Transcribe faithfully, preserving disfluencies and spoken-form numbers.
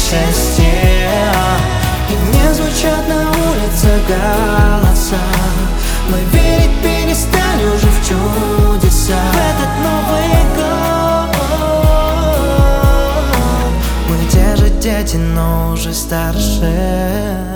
счастье. И не звучат на улицах голоса, мы верить перестали уже в чудеса. В этот Новый год мы те же дети, но уже старше.